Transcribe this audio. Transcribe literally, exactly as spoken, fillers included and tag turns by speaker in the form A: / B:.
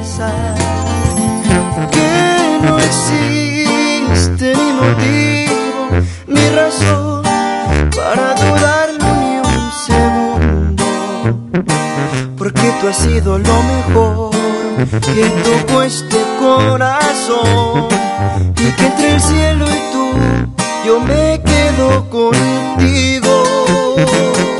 A: pensar que no existe ni motivo ni razón para dudarlo ni un segundo, porque tú has sido lo mejor que tocó este corazón, y que entre el cielo y tú yo me quedo contigo.